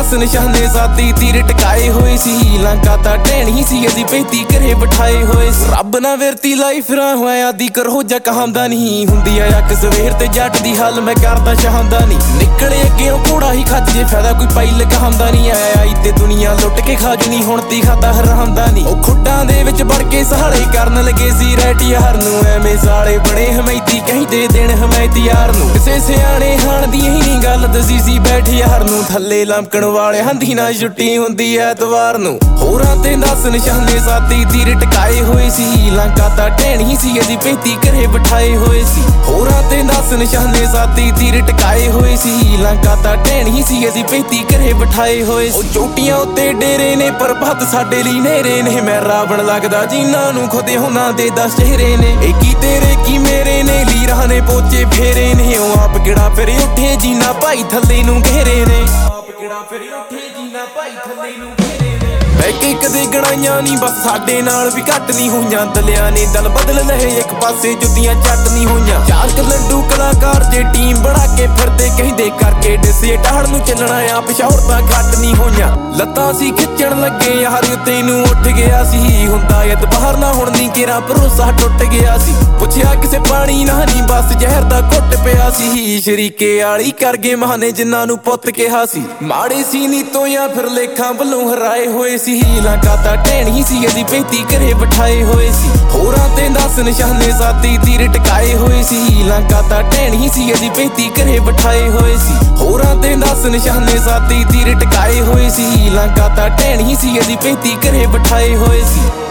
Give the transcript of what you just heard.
10 ਨਿਸ਼ਾਨੇ ਸਾਦੀ ਤੀਰ ਟਕਾਏ ਹੋਏ ਸੀ। ਲੰਕਾ ਤਾਂ ਢਹਿਣੀ ਸੀ ਅਸੀਂ 35 ਘਰੇ ਬਿਠਾਏ ਹੋਏ ਸੀ। ਰੱਬ ਨਾ ਵਿਰਤੀ ਲਾਈ ਫਿਰਾਂ ਹੋਇਆ ਆਦੀ ਕਰੋ ਜਾ ਕਹਾਂਦਾ ਨਹੀਂ ਹੁੰਦੀ ਆ ਅੱਖ ਸਵੇਰ ਤੇ ਜੱਟ ਦੀ ਹੱਲ ਮੈਂ ਕਰਦਾ ਚਾਹੁੰਦਾ ਨਹੀਂ। ਨਿਕਲੇ ਅੱਗੇ ਉਹ ਘੋੜਾ ਹੀ ਖੱਜ ਜੇ ਫਾਇਦਾ ਕੋਈ ਪਾਈ ਲਗਾਉਂਦਾ ਨਹੀਂ। ਆਈ ਤੇ ਦੁਨੀਆ ਲੁੱਟ ਕੇ ਖਾ ਜੂ ਨਹੀਂ ਹੁਣ ਤੀ ਖਾਦਾ ਹਰਾਉਂਦਾ ਨਹੀਂ। ਉਹ ਖੁੱਡਾਂ ਦੇ ਵਿੱਚ ਵੜ ਕੇ ਸਹਾਲੇ ਕਰਨ ਲੱਗੇ ਸੀ ਰੈਟ ਯਾਰ ਨੂੰ ਐਵੇਂ ਸਾਲੇ ਬਣੇ ਹਮੈਤੀ ਕਹਿੰਦੇ ਦੇਣ ਹਮੈਤੀ ਯਾਰ ਨੂੰ। ਕਿਸੇ ਸਿਆਣੇ ਹਾਣ ਦੀ ਹੀ ਨਹੀਂ ਗੱਲ ਦਸੀ ਸੀ ਬੈਠ ਯਾਰ ਨੂੰ ਥੱਲੇ ਲਮਕਣ ਵਾਲੇ ਹੰਦੀ ਨਾ ਛੁੱਟੀ ਹੁੰਦੀ ਐਤਵਾਰ ਨੂੰ। ਹੋਰਾਂ ਤੇ 10 ਨਿਸ਼ਾਨੇ ਸਾਦੀ ਤੀਰ ਟਕਾਏ ਹੋਏ ਸੀ। ਲੰਕਾ ਤਾਂ ਢਹਿਣੀ ਸੀ ਅਸੀਂ 35 ਘਰੇ ਬਿਠਾਏ ਹੋਏ ਸੀ। ਹੋਰਾਂ ਤੇ 10 ਨਿਸ਼ਾਨੇ ਸਾਦੀ ਤੀਰ ਟਕਾਏ ਹੋਏ ਸੀ। ਲੰਕਾ ਤਾਂ ਢਹਿਣੀ ਸੀ ਅਸੀਂ 35 ਘਰੇ ਬਿਠਾਏ ਹੋਏ ਸੀ। ਉਹ ਚੋਟੀਆਂ ਉੱਤੇ ਡੇਰੇ ਨੇ ਪਰਬਤ ਸਾਡੇ ਲਈ ਨੇਰੇ ਨੇ। ਮੈਂ ਰਾਵਣ ਲੱਗਦਾ ਜਿਨ੍ਹਾਂ ਨੂੰ ਖੁਦ ਉਹਨਾਂ ਦੇ 10 ਚਿਹਰੇ ਨੇ। ਇਹ ਕੀ ਤੇਰੇ ਕੀ ਮੇਰੇ ਨੇ ਲੀਰਾਂ ਨੇ ਪੋਚੇ ਫੇਰੇ ਨੇ। ਉਹ ਆਪ ਕਿਹੜਾ ਫਿਰ ਉੱਠੇ ਜੀਨਾ ਭਾਈ ਥੱਲੇ ਨੂੰ ਘੇਰੇ ਨੇ। ਆਪ ਕਿਹੜਾ ਫਿਰ ਉੱਠੇ ਜੀਨਾ ਭਾਈ ਥੱਲੇ ਨੂੰ ਘੇਰੇ ਨੇ। ਬਹਿ ਕੇ ਕਦੇ ਗਣਾਈਆਂ ਨਹੀਂ ਬਸ ਸਾਡੇ ਨਾਲ ਵੀ ਘੱਟ ਨਹੀਂ ਹੋਈਆਂ। ਦਲਿਆਂ ਨੇ ਦਲ ਬਦਲ ਲਏ ਇੱਕ ਪਾਸੇ ਜੁੱਤੀਆਂ ਚੱਟ ਨਹੀਂ ਹੋਈਆਂ। ਚਾਰ ਲੱਡੂ ਕਲਾਕਾਰ ਜੇ ਟੀਮ ਬਣਾ ਕੇ ਫਿਰਦੇ ਕਹਿੰਦੇ ਕਰਕੇ ਡਿਸੇ ਟਾੜ ਨੂੰ ਚੱਲਣਾ ਆ ਪਿਛੌੜ ਤਾਂ ਘੱਟ ਨਹੀਂ ਹੋਈਆਂ। ਲੱਤਾਂ ਸੀ ਖਿੱਚਣ ਲੱਗੇ ਯਾਰ ਤੈਨੂੰ ਉੱਠ ਗਿਆ ਸੀ ਹੁੰਦਾ ਯਦ ਬਾਹਰ ਨਾ ਹੁਣ ਨਹੀਂ ਕਿਰਾ ਭਰੋਸਾ ਟੁੱਟ ਗਿਆ ਸੀ। ਪੁੱਛਿਆ ਕਿਸੇ ਪਾਣੀ ਨਾ ਨਹੀਂ ਬਸ ਜ਼ਹਿਰ ਦਾ ਘੁੱਟ ਪਿਆ ਸੀ। ਸ਼ਰੀਕੇ ਵਾਲੀ ਕਰ ਗਏ ਮਹਾਨੇ ਜਿਨ੍ਹਾਂ ਨੂੰ ਪੁੱਤ ਕਿਹਾ ਸੀ। ਮਾੜੇ ਸੀ ਨੀ ਤੋਂ ਜਾਂ ਫਿਰ ਲੇਖਾਂ ਵੱਲੋਂ ਹਰਾਏ ਹੋਏ ਸੀ। ਲੰਕਾ ਤਾਂ ਢਹਿਣੀ ਸੀ ਅਸੀਂ 35 ਘਰੇ ਬਿਠਾਏ ਹੋਏ ਸੀ। ਹੋਰਾਂ ਤੇ 10 ਨਿਸ਼ਾਨੇ ਸਾਦੀ ਤੀਰ ਟਕਾਏ ਹੋਏ ਸੀ। ਲੰਕਾ ਤਾਂ ਢਹਿਣੀ ਸੀ ਅਸੀਂ 35 ਘਰੇ ਬਿਠਾਏ ਹੋਏ ਸੀ। ਹੋਰਾਂ ਤੇ 10 ਨਿਸ਼ਾਨੇ ਸਾਦੀ ਤੀਰ ਟਕਾਏ ਹੋਏ ਸੀ। ਲੰਕਾ ਤਾਂ ਢਹਿਣੀ ਸੀ ਅਸੀਂ 35 ਘਰੇ ਬਿਠਾਏ ਹੋਏ ਸੀ।